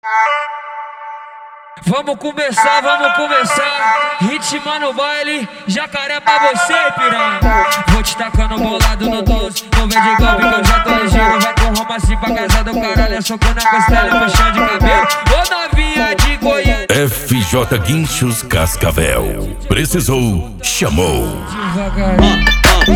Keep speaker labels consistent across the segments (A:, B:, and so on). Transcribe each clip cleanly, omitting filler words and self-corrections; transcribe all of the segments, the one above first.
A: Vamos começar, ritmo no baile, jacaré pra você, piranha. Vou te tacando bolado no doce, não vem de golpe que eu já tô ligeiro. Vai com Roma assim pra casa do caralho, socando a costela e puxando de cabelo. Ô novinha de Goiânia,
B: FJ Guinchos Cascavel. Precisou, chamou.
A: devagarinho.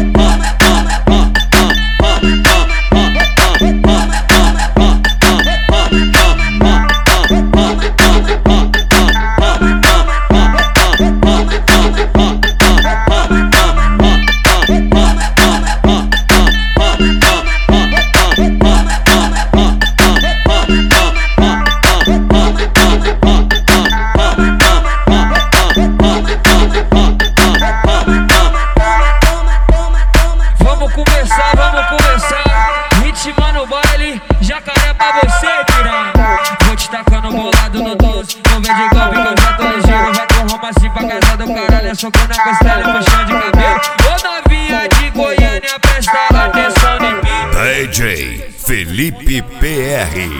A: Ritmo no baile, jacaré pra você, piranha. Vou te tacando bolado no doce, não vem de golpe que eu já tô ligeiro. Vai com Roma assim pra casa do caralho, socando a costela e puxando de cabelo. Ô novinha de Goiânia, presta atenção em mim.
B: DJ Felipe PR.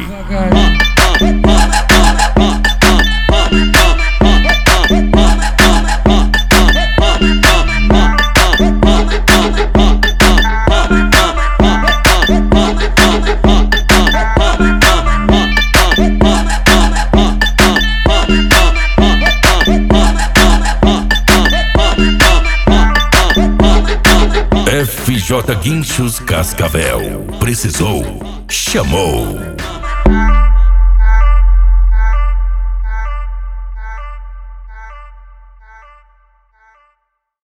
B: FJ Guinchos Cascavel. Precisou, chamou.